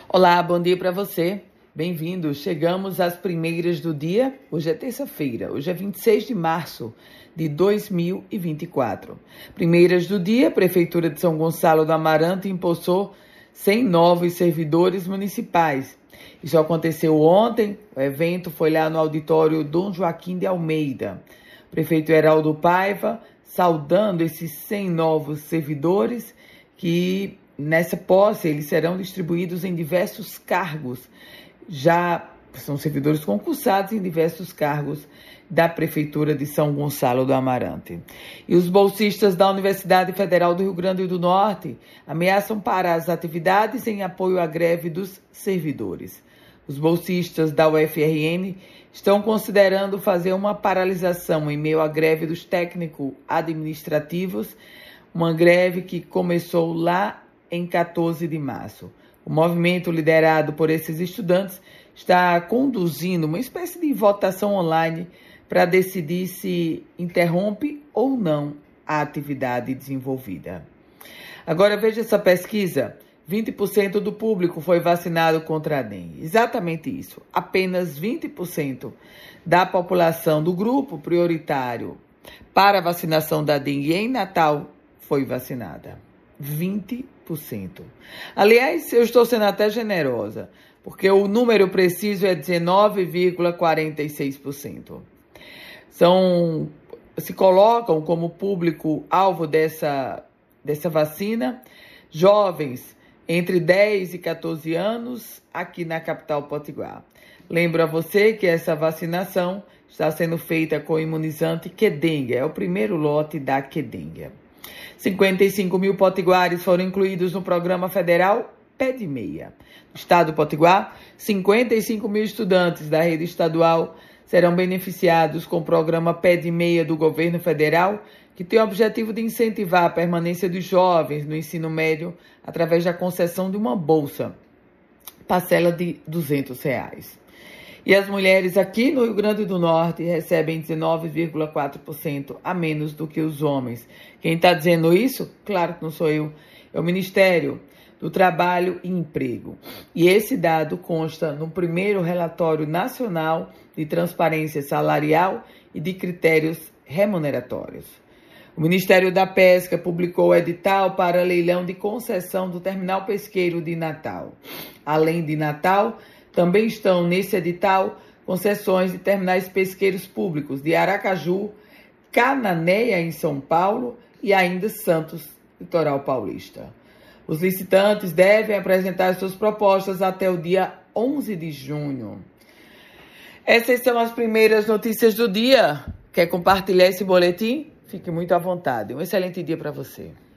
Olá, bom dia para você. Bem-vindo. Chegamos às primeiras do dia. Hoje é terça-feira. Hoje é 26 de março de 2024. Primeiras do dia, Prefeitura de São Gonçalo do Amarante impulsou 100 novos servidores municipais. Isso aconteceu ontem. O evento foi lá no auditório Dom Joaquim de Almeida. O prefeito Heraldo Paiva saudando esses 100 novos servidores que nessa posse, eles serão distribuídos em diversos cargos. Já são servidores concursados em diversos cargos da Prefeitura de São Gonçalo do Amarante. E os bolsistas da Universidade Federal do Rio Grande do Norte ameaçam parar as atividades em apoio à greve dos servidores. Os bolsistas da UFRN estão considerando fazer uma paralisação em meio à greve dos técnicos administrativos, uma greve que começou lá em 14 de março. O movimento liderado por esses estudantes está conduzindo uma espécie de votação online para decidir se interrompe ou não a atividade desenvolvida. Agora veja essa pesquisa. 20% do público foi vacinado contra a dengue. Exatamente isso. Apenas 20% da população do grupo prioritário para a vacinação da dengue em Natal foi vacinada. 20%. Aliás, eu estou sendo até generosa, porque o número preciso é 19,46%. Se colocam como público-alvo dessa vacina jovens entre 10 e 14 anos aqui na capital potiguar. Lembro a você que essa vacinação está sendo feita com o imunizante Qdenga, é o primeiro lote da Qdenga. 55 mil potiguares foram incluídos no programa federal Pé de Meia. No estado do Potiguar, 55 mil estudantes da rede estadual serão beneficiados com o programa Pé de Meia do governo federal, que tem o objetivo de incentivar a permanência dos jovens no ensino médio através da concessão de uma bolsa, parcela de R$ 200. E as mulheres aqui no Rio Grande do Norte recebem 19,4% a menos do que os homens. Quem está dizendo isso? Claro que não sou eu. É o Ministério do Trabalho e Emprego. E esse dado consta no primeiro relatório nacional de transparência salarial e de critérios remuneratórios. O Ministério da Pesca publicou o edital para leilão de concessão do terminal pesqueiro de Natal. Além de Natal, também estão nesse edital concessões de terminais pesqueiros públicos de Aracaju, Cananéia, em São Paulo, e ainda Santos, litoral paulista. Os licitantes devem apresentar suas propostas até o dia 11 de junho. Essas são as primeiras notícias do dia. Quer compartilhar esse boletim? Fique muito à vontade. Um excelente dia para você.